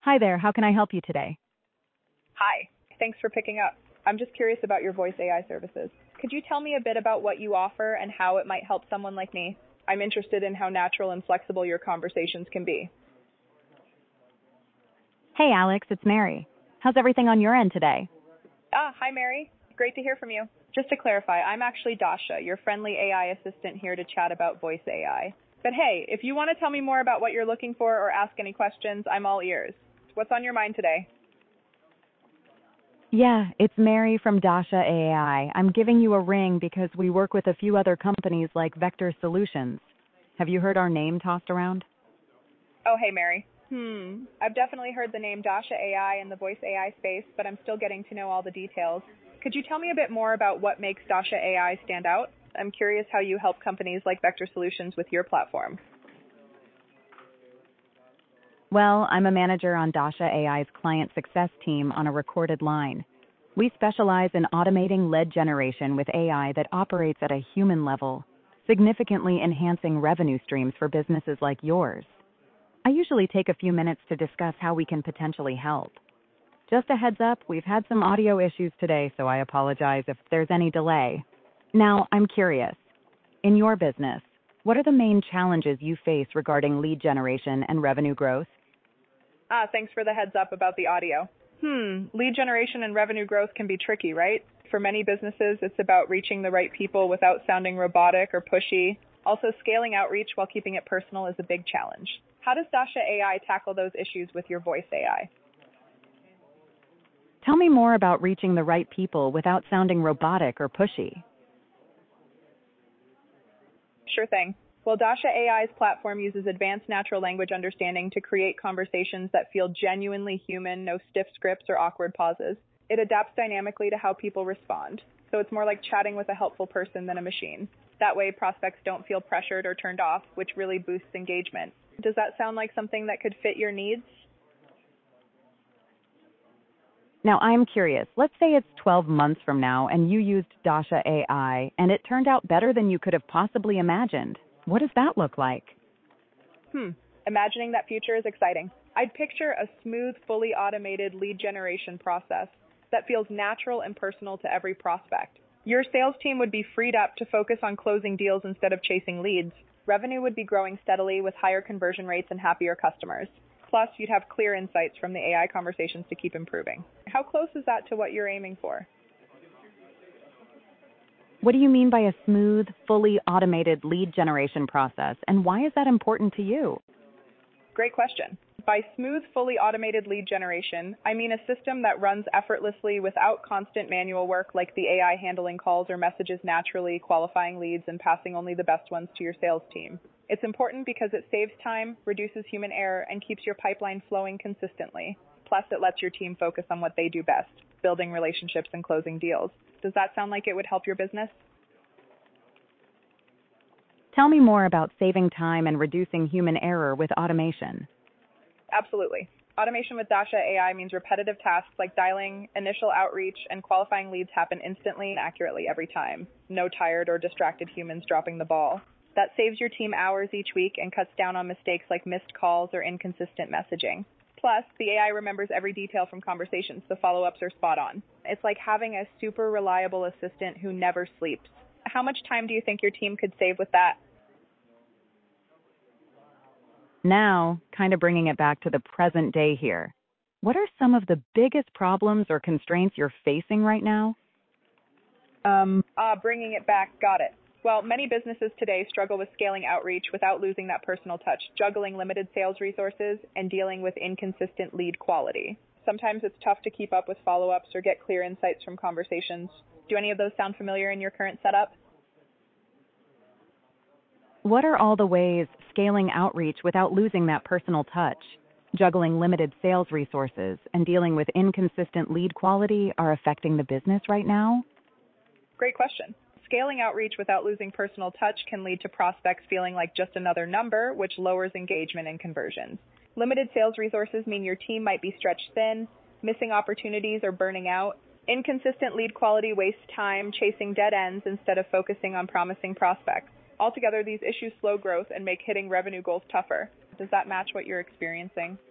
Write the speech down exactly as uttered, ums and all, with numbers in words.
Hi there, how can I help you today? Hi. Thanks for picking up. I'm just curious about your voice A I services. Could you tell me a bit about what you offer and how it might help someone like me? I'm interested in how natural and flexible your conversations can be. Hey Alex, it's Mary. How's everything on your end today? Ah, hi Mary. Great to hear from you. Just to clarify, I'm actually Dasha, your friendly A I assistant here to chat about voice A I. But hey, if you want to tell me more about what you're looking for or ask any questions, I'm all ears. What's on your mind today? Yeah, it's Mary from Dasha A I. I'm giving you a ring because we work with a few other companies like Vector Solutions. Have you heard our name tossed around? Oh, hey Mary. Hmm. I've definitely heard the name Dasha A I in the voice A I space, but I'm still getting to know all the details. Could you tell me a bit more about what makes Dasha A I stand out? I'm curious how you help companies like Vector Solutions with your platform. Well, I'm a manager on Dasha A I's client success team on a recorded line. We specialize in automating lead generation with A I that operates at a human level, significantly enhancing revenue streams for businesses like yours. I usually take a few minutes to discuss how we can potentially help. Just a heads up, we've had some audio issues today, so I apologize if there's any delay. Now, I'm curious. In your business, what are the main challenges you face regarding lead generation and revenue growth? Ah, thanks for the heads up about the audio. Hmm, lead generation and revenue growth can be tricky, right? For many businesses, it's about reaching the right people without sounding robotic or pushy. Also, scaling outreach while keeping it personal is a big challenge. How does Dasha A I tackle those issues with your voice A I? Tell me more about reaching the right people without sounding robotic or pushy. Sure thing. Well, Dasha A I's platform uses advanced natural language understanding to create conversations that feel genuinely human, no stiff scripts or awkward pauses. It adapts dynamically to how people respond. So it's more like chatting with a helpful person than a machine. That way, prospects don't feel pressured or turned off, which really boosts engagement. Does that sound like something that could fit your needs? Now, I'm curious. Let's say it's twelve months from now and you used Dasha A I and it turned out better than you could have possibly imagined. What does that look like? Hmm. Imagining that future is exciting. I'd picture a smooth, fully automated lead generation process that feels natural and personal to every prospect. Your sales team would be freed up to focus on closing deals instead of chasing leads. Revenue would be growing steadily with higher conversion rates and happier customers. Plus, you'd have clear insights from the A I conversations to keep improving. How close is that to what you're aiming for? What do you mean by a smooth, fully automated lead generation process, and why is that important to you? Great question. By smooth, fully automated lead generation, I mean a system that runs effortlessly without constant manual work like the A I handling calls or messages naturally, qualifying leads, and passing only the best ones to your sales team. It's important because it saves time, reduces human error, and keeps your pipeline flowing consistently. Plus, it lets your team focus on what they do best, building relationships and closing deals. Does that sound like it would help your business? Tell me more about saving time and reducing human error with automation. Absolutely. Automation with Dasha A I means repetitive tasks like dialing, initial outreach, and qualifying leads happen instantly and accurately every time. No tired or distracted humans dropping the ball. That saves your team hours each week and cuts down on mistakes like missed calls or inconsistent messaging. Plus, the A I remembers every detail from conversations, so follow-ups are spot on. It's like having a super reliable assistant who never sleeps. How much time do you think your team could save with that? Now, kind of bringing it back to the present day here. What are some of the biggest problems or constraints you're facing right now? Um, ah, bringing it back, got it. Well, many businesses today struggle with scaling outreach without losing that personal touch, juggling limited sales resources, and dealing with inconsistent lead quality. Sometimes it's tough to keep up with follow-ups or get clear insights from conversations. Do any of those sound familiar in your current setup? What are all the ways scaling outreach without losing that personal touch, juggling limited sales resources, and dealing with inconsistent lead quality are affecting the business right now? Great question. Scaling outreach without losing personal touch can lead to prospects feeling like just another number, which lowers engagement and conversions. Limited sales resources mean your team might be stretched thin, missing opportunities, or burning out. Inconsistent lead quality wastes time chasing dead ends instead of focusing on promising prospects. Altogether, these issues slow growth and make hitting revenue goals tougher. Does that match what you're experiencing?